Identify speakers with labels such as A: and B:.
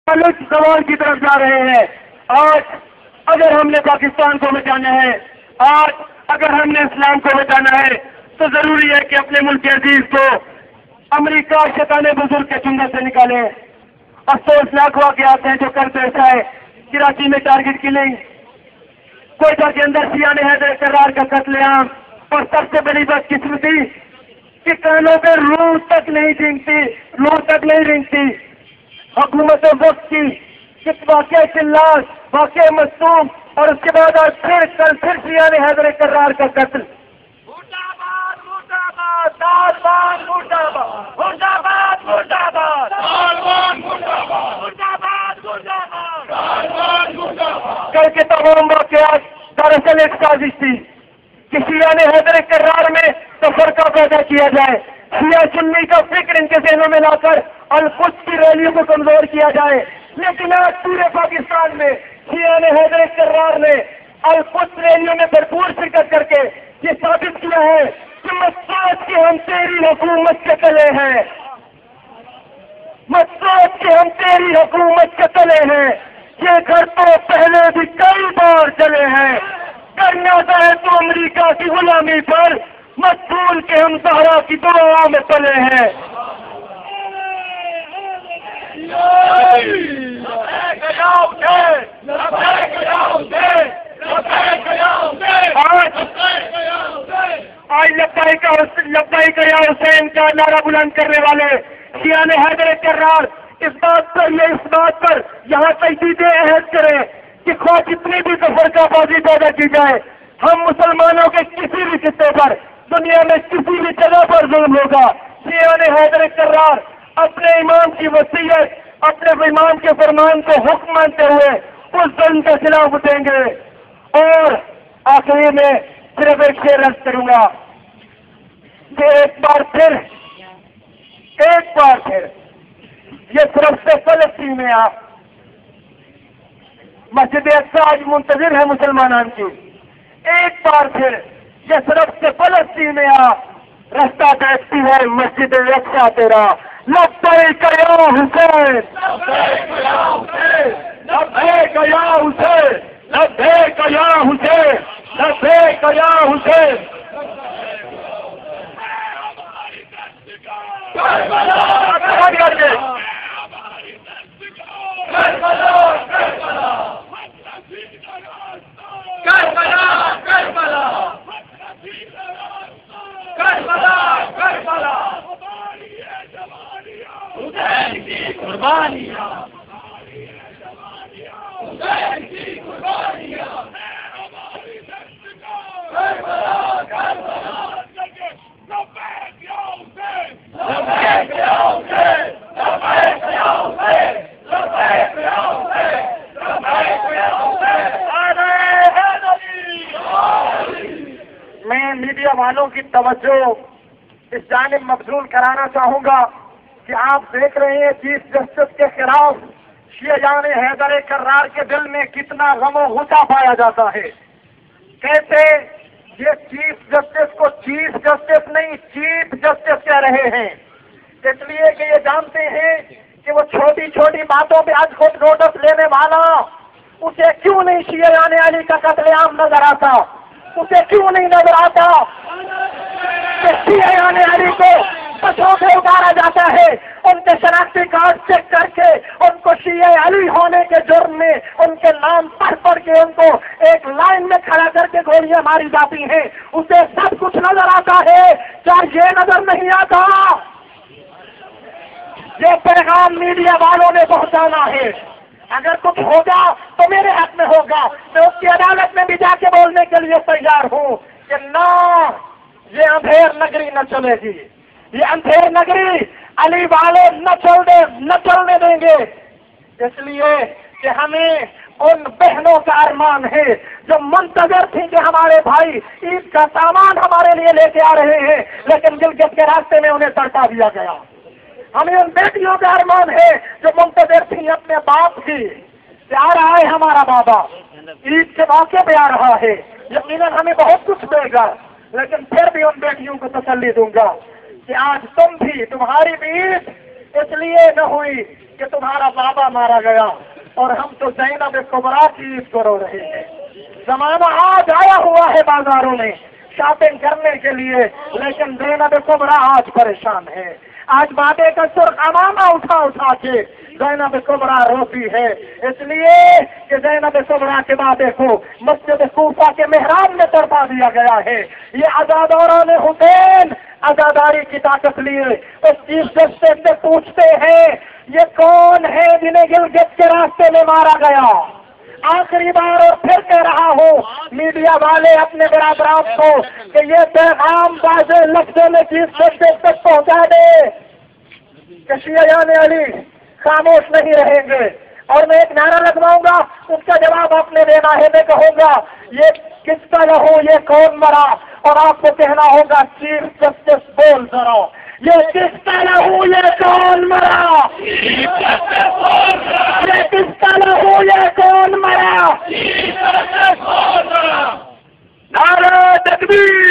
A: سوال کی طرف جا رہے ہیں. آج اگر ہم نے پاکستان کو بچانا ہے، آج اگر ہم نے اسلام کو بچانا ہے، تو ضروری ہے کہ اپنے ملک عزیز کو امریکہ شیطان بزرگ کے چنگل سے نکالیں. افسوسناک واقعات ہیں جو کر پیش آئے. کراچی میں ٹارگٹ کلنگ، کوئٹہ کے اندر سیاہ حیدر کرار کا قتل عام، اور سب سے بڑی بدقسمتی کہ کانوں پہ روح تک نہیں رینگتی حکومت وقت کی کہ واقع چلاس، واقع مصوم، اور اس کے بعد آج کل پھر سیاہ حیدر کرار کا قتل. کل کے تمام واقعات دراصل ایک سازش تھی کہ سیاہ حیدر کرار میں تفرقہ پیدا کیا جائے، شیعہ سنی کا فکر ان کے ذہنوں میں لا کر القدس کی ریلیوں کو کمزور کیا جائے. لیکن آج پورے پاکستان میں سیاہ حیدر کرار نے القدس ریلیوں میں بھرپور شرکت کر کے یہ ثابت کیا ہے کہ مسعود کی ہم تیری حکومت کے تلے ہیں، مسعود کی ہم تیری حکومت کے تلے ہیں. یہ گھر تو پہلے بھی کئی بار چلے ہیں، کرنا ہے تو امریکہ کی غلامی پر، مقبول کے ہم زہرا کی دعاؤں میں پلے ہیں. آج لبیک یا حسین کا نعرہ بلند کرنے والے سیاہ حیدر کرار اس بات پر یہاں تجدید عہد کریں کہ خواہ جتنی بھی تفرقہ بازی پیدا کی جائے، ہم مسلمانوں کے کسی بھی خطے پر، دنیا میں کسی بھی جگہ پر ظلم ہوگا، سیاہ حیدر کرار اپنے امام کی وصیت، اپنے امام کے فرمان کو حکم مانتے ہوئے اس ظلم کے خلاف اٹھیں گے. اور آخری میں صرف ایک شعر عرض کروں گا کہ ایک بار پھر یہ طرف سے فلسطین میں آپ مسجد اقصی آج منتظر ہے مسلمانان کی. ایک بار پھر یہ طرف سے فلسطین میں آپ رستہ دیکھتی ہے مسجد اقصی تیرا. لبیک یا حسین، لبیک یا حسین، لبیک یا حسین، لبیک یا حسین. میں میڈیا والوں کی توجہ اس جانب مبذول کرانا چاہوں گا کہ آپ دیکھ رہے ہیں چیف جسٹس کے خلاف سیاہ حیدر کرار کے دل میں کتنا غم و غصہ پایا جاتا ہے. کہتے یہ چیف جسٹس کو چیف جسٹس نہیں چیف جسٹس کہہ رہے ہیں، اس لیے کہ یہ جانتے ہیں کہ وہ چھوٹی چھوٹی باتوں پہ آج خود نوٹس لینے والا اسے کیوں نہیں سیاہ علی کا قتل عام نظر آتا، اسے کیوں نہیں نظر آتا کہ سیاہ علی کو بسوں سے اتارا جاتا ہے، ان کے شناختی کارڈ چیک کر کے ان کو شیعہ علی ہونے کے جرم میں ان کے نام پڑھ کے ان کو ایک لائن میں کھڑا کر کے گولیاں ماری جاتی ہیں. اسے سب کچھ نظر آتا ہے، کیا یہ نظر نہیں آتا؟ یہ پیغام میڈیا والوں نے پہنچانا ہے. اگر کچھ ہوگا تو میرے حق میں ہوگا، میں اس کی عدالت میں بھی جا کے بولنے کے لیے تیار ہوں کہ نہ، یہ اندھیر نگری نہ چلے گی، یہ اندھیر نگری علی والے نہ چلنے دیں گے. اس لیے کہ ہمیں ان بہنوں کا ارمان ہے جو منتظر تھی کہ ہمارے بھائی عید کا سامان ہمارے لیے لے کے آ رہے ہیں، لیکن گلگت کے راستے میں انہیں تڑپا دیا گیا. ہمیں ان بیٹیوں کا ارمان ہے جو منتظر تھی اپنے باپ کی کہ آ رہا ہے ہمارا بابا، عید کے موقع پہ آ رہا ہے، یقیناً ہمیں بہت کچھ دے گا، لیکن پھر بھی ان بیٹیوں کو تسلی دوں گا کہ آج تم بھی، تمہاری بھی عید اس لیے نہ ہوئی کہ تمہارا بابا مارا گیا اور ہم تو زینب کبریٰ کی عید کو رو رہے ہیں۔ زمانہ آج آیا ہوا ہے بازاروں میں شاپنگ کرنے کے لیے، لیکن زینب کبریٰ آج پریشان ہے۔ آج بابے کا سرخ امامہ اٹھا کے زینب کبریٰ روتی ہے، اس لیے کہ زینب کبریٰ کے بابے کو مسجد کوفہ کے محراب میں تڑپا دیا گیا ہے۔ یہ عزاداران حسین عزاداری کی طاقت لیے اس چیف جسٹس سے پوچھتے ہیں یہ کون ہے جنہیں گلگت کے راستے میں مارا گیا؟ آخری بار اور پھر کہہ رہا ہوں میڈیا والے اپنے برادران کو کہ یہ پیغام واضح لفظوں میں چیف جسٹس تک پہنچا دے کہ شیعیان علی خاموش نہیں رہیں گے، اور میں ایک نعرہ لگواؤں گا، اس کا جواب آپ نے دینا ہے۔ میں کہوں گا یہ کس کا لہو یہ کون مرا، اور آپ کو کہنا ہوگا چیف جسٹس بول ذرا یہ کس کا لہو یہ کون مرا، یہ کس کا لہو یہ کون مرا۔ نعرہ تکبیر۔